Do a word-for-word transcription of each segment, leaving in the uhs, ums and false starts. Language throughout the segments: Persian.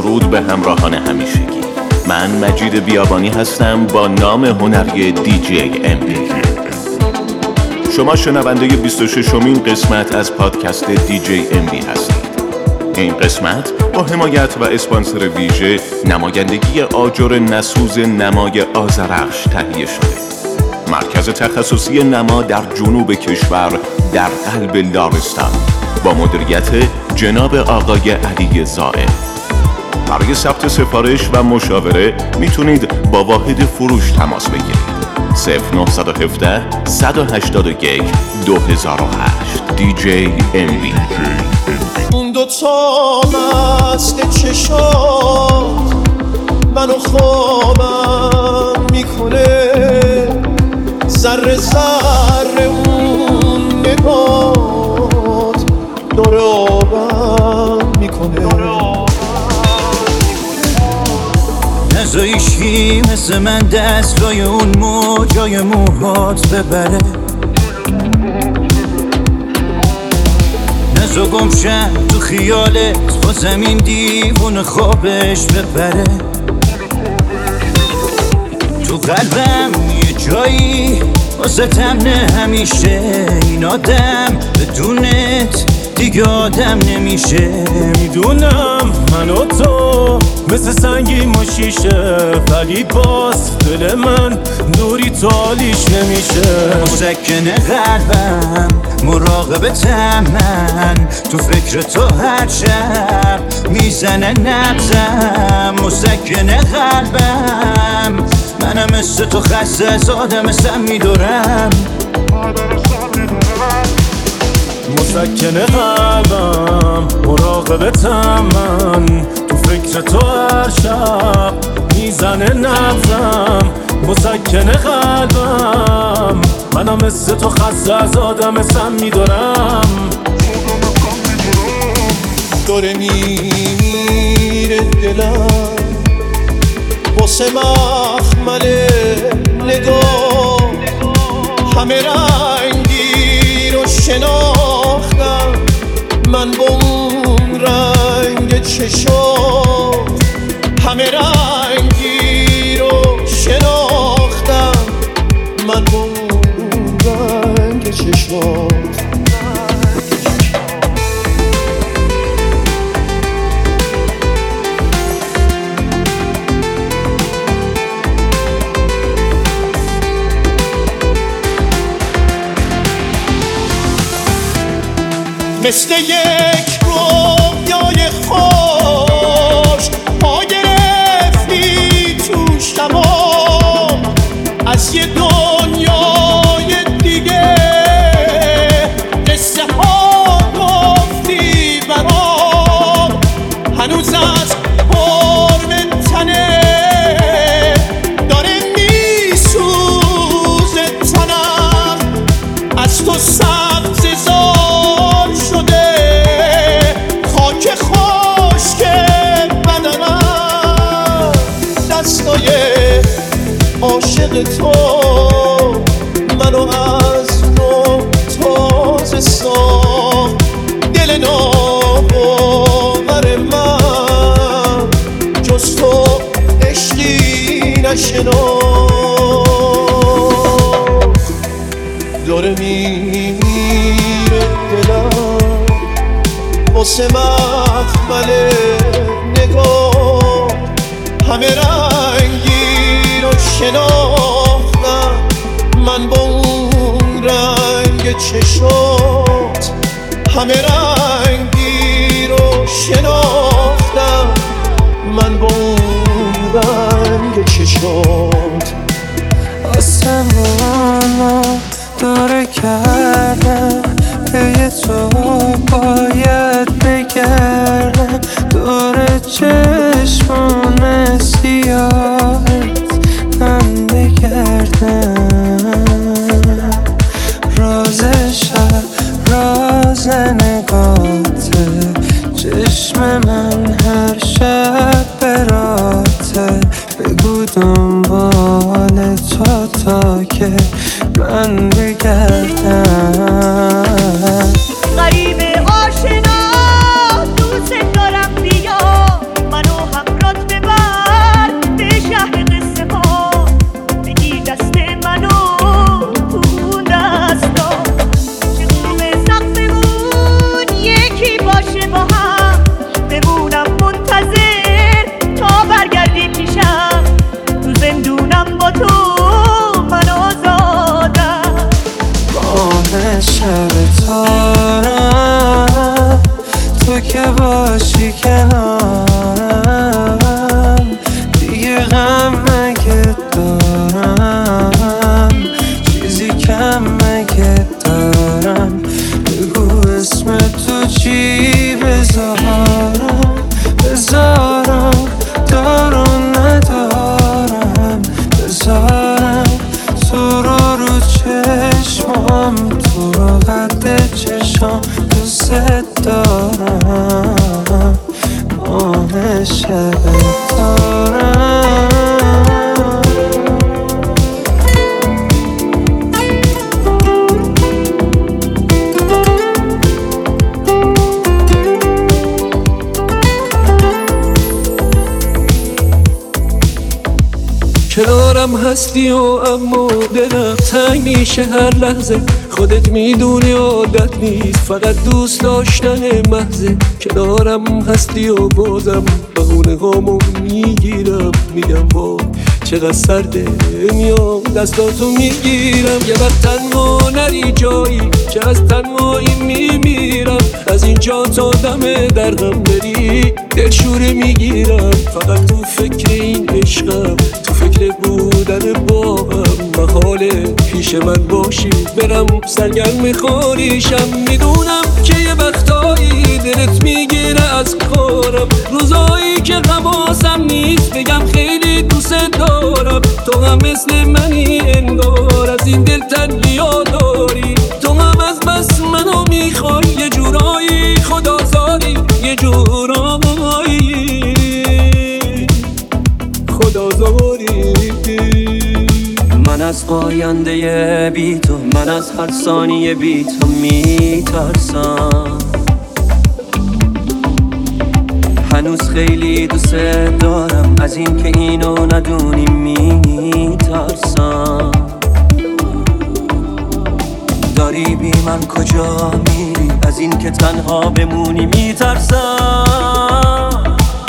مسعود به همراهان همیشگی. من مجید بیابانی هستم با نام هنری دی جی ام بی. شما شنونده بیست و ششمین قسمت از پادکست دی جی ام بی هستید. این قسمت با حمایت و اسپانسر ویژه نمایندگی آجر نسوز نمای آذرخش تهیه شده. مرکز تخصصی نما در جنوب کشور در قلب لارستان با مدیریت جناب آقای علی زائد. برای ثبت سفارش و مشاوره میتونید با واحد فروش تماس بگیرید. صفر نه یک هفت صد و هشتاد و یک دو هزار و هشت. دی جی ام بی. اون دوتا مست چشات منو خوابم میکنه، ذره ذره اون نگات داره آبم میکنه. نزایشی مثل من دستای اون موجای موهات ببره، نزا گمشم تو خیالت با زمین دیوون خوابش ببره. تو قلبم یه جایی واسه تمنه همیشه، این آدم بدونت دیگه آدم نمیشه. میدونم من و تو مثل سنگی مشیشه، ولی باز دل من دوری تالیش نمیشه. مسکن قلبم مراقبتم من، تو فکر تو هر شب میزنه نبزم. مسکن قلبم منم مثل تو خسته از آدم سم میدارم. مسکن قلبم مراقبتم من، تو فکر تو هر شب میزنه نبزم. مسکن قلبم منم مثل تو خسته از آدم سم میدارم. داره میره دلم واسه مخمل نگاه، همه رنگی رو شناختم من با اون رنگ چشات. همه رنگی رو شناختم من با اون رنگ چشات. مثل یک رویای خوش پا گرفتی توش تمام، از یه دنیای دیگه قصه ها گفتی برام. هنوز از قرب تنه داره میسوزه تنم، از تو سبز زار شده خاک خشک بدنم. دستای عاشق تو منو از نو تازه ساخت. دل ناباور من جز تو عشقی نشناخت. داره میره دلم واسه مخمل نگاه، همه رنگی رو شناختم من با اون رنگ چشات. همه رنگی رو شناختم من با اون رنگ چشات. آسمانا داره کردم پی تو باید بگردم، دور چشمان سیاهت من بگردم. راز شب راز نگاته، چشم من هر شب براته. بگو دنبال تو تا که من بگردم. غریب آشنا دوست دارم، بیا منو باشی کنارم، دیگه غم مگه دارم، چیزی کم مگه دارم، بگو اسم تو چی بذارم، بذارم دارم ندارم، بذارم تو رو رو چشمام، تو رو قد چشم دوست دارم، ماه شب دارم. کنارم هستی و اما دلم تنگ میشه هر لحظه، خودت میدونی عادت نیست فقط دوست داشتن محضه. کنارم هستی و بازم بهونه هامو میگیرم، میگم وای چقدر سرده، میام دستاتو میگیرم. یه وقت تنها نری جایی که از تنهایی میمیرم، از اینجا تا دم درهم بری دلشوره میگیرم. فقط تو فکر این عشقم، تو فکر بودن با هم، محاله پیش من باشی برم سرگرم خوریشم. میدونم که یه وقتایی دلت میگیره از کارم، روزایی که حواسم نیست بگم خیلی دوست دارم. تو هم مثل منی انگار، از این دل تنگیا داری، تو هم از بس منو میخوای، یه جورایی خدازاری، یه جورایی خدازاری. من از آینده بی تو، من از هر ثانیه بی تو میترسم. هنوز خیلی دوست دارم، از این که اینو ندونی میترسم. داری بی من کجا میری، از این که تنها بمونی میترسم.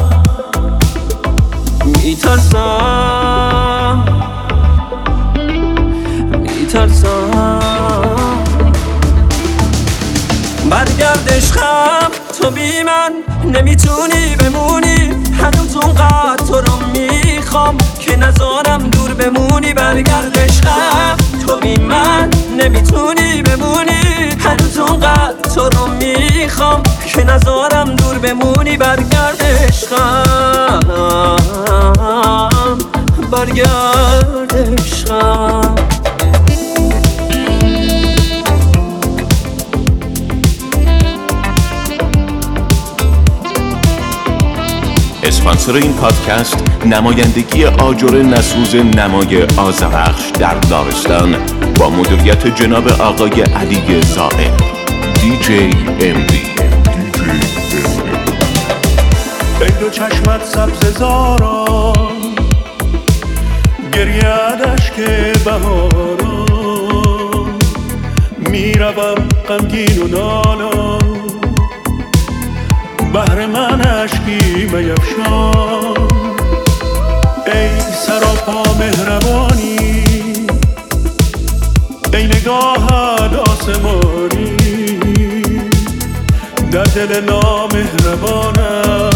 میترسم میترسم برگرد عشقم، تو بی من نمیتونی بمونی، هنوز اونقدر تو رو میخوام که نذارم دور بمونی. برگرد عشقم، تو بی من نمیتونی بمونی، هنوز اونقدر تو رو میخوام که نذارم دور بمونی. برگرد عشقم، برگرد عشقم. اسپانسر این پادکست نمایندگی آجر نسوز نمای آذرخش در دارستان با مدیریت جناب آقای علی زائر، دی جی ام بی. ای دو چشمت سبز زاران، گریه‌اش که بهاران، میروم غمگین و نالان، بهر من اشکی میفشان. ای سراپا مهربانی، ای نگاهت آسمانی، در دل نامهربانم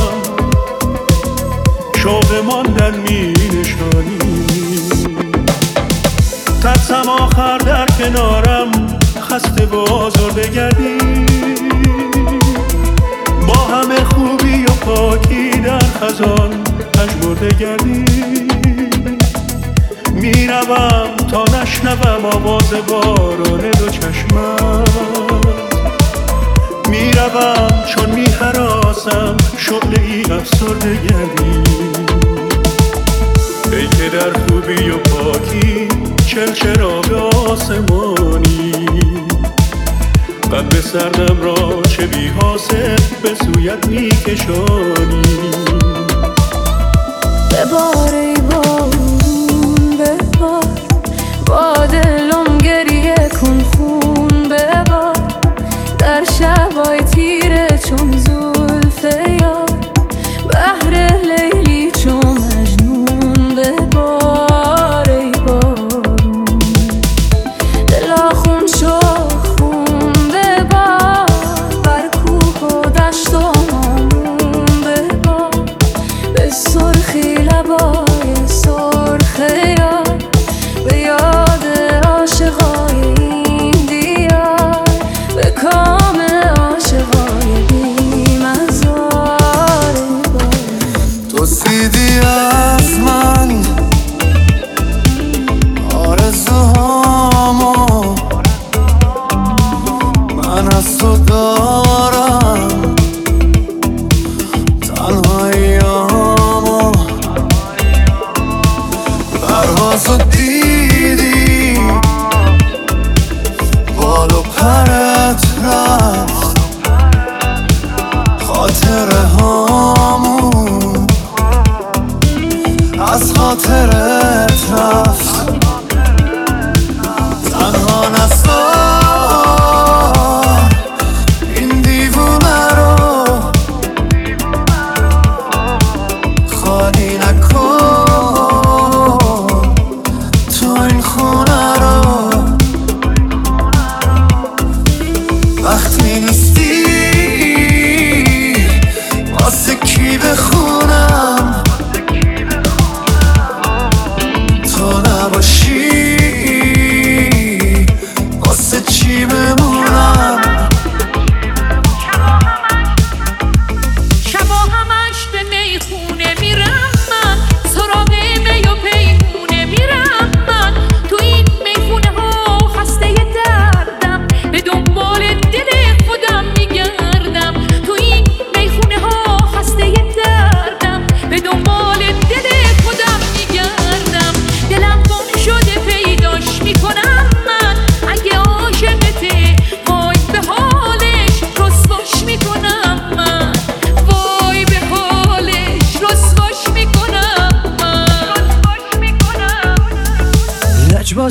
شوق ماندن می نشانی. ترسم آخر در کنارم خسته و آزرده گردی، با همه خوبی و پاکی در خزان پژمرده گردی. میروم تا نشنوم آواز باران دو چشمت، میروم چون میهراسم شعله ای افسرده گردی. ای که در خوبی و پاکی چل چراغ آسمانی، قلب سردم را چه بی حاصل به سویت می کشانی. ببار ای بارون ببار، با دلم گریه کن خون ببار، در شبای تیره چون زلف یار، بحر لیلی چون مجنون ببار ای بارون. دلا خون شو خون ببار، بر کوه و دشت و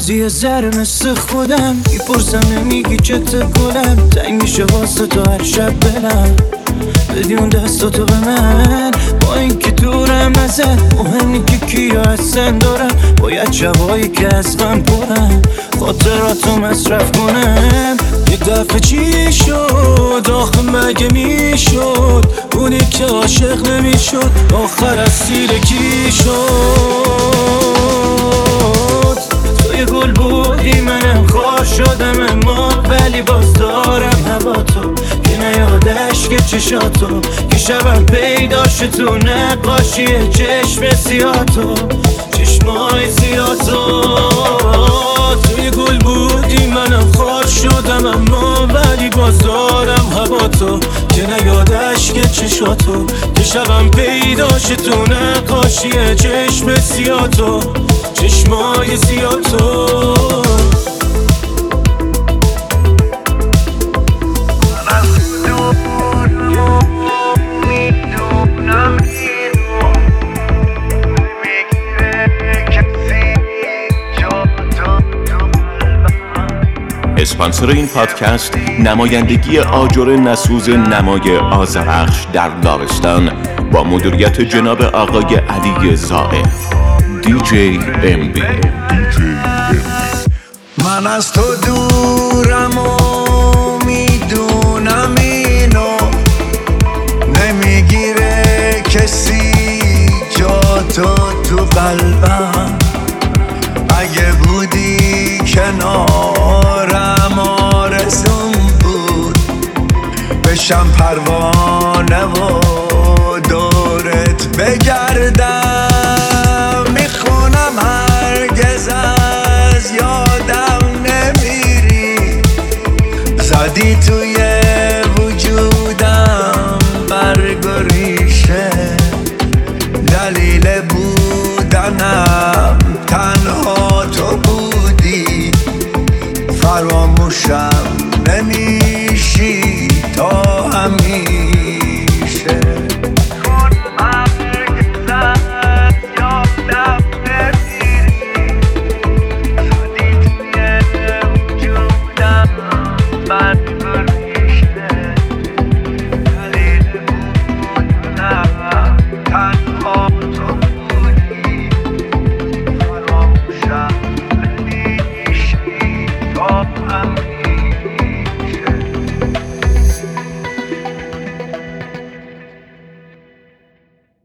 بازی یه ذره مثل خودم میپرسم نمیگی چته گلم تنگ میشه واسه تو هر شب بلم بدی اون دستاتو به من با اینکه دورم ازت مهم نی که کیا هستن دارم باید شبایی که از غم پرم خاطراتو مصرف کنم یک دفعه چی شد آخه مگه میشد اونی که عاشق نمیشد آخر از سیر کی شد توی گل بودی منم خواه شدم اما ولی باز دارم هوا تو که نیادش که چشاتو که شبم پیداشه تو نقاشی چشم سیاتو چشمای سیاتو توی گل بودی منم خواه شدم اما ولی باز دارم هوا تو که نیادش که چشاتو که شبم پیداشه تو نقاشی چشم سیاتو چشمای سیاتو اسپانسر این پادکست نمایندگی آجر نسوز نمای آذرخش در داغستان با مدیریت جناب آقای علی زائر دی جی ام بی. من از تو دورم و میدونم اینو نمیگیره کسی جا تو تو قلبم اگه بودی کنارم آرزوم بود بشم پروانه و دورت بگردم میخونم هرگز از یادم نمیری زدی تو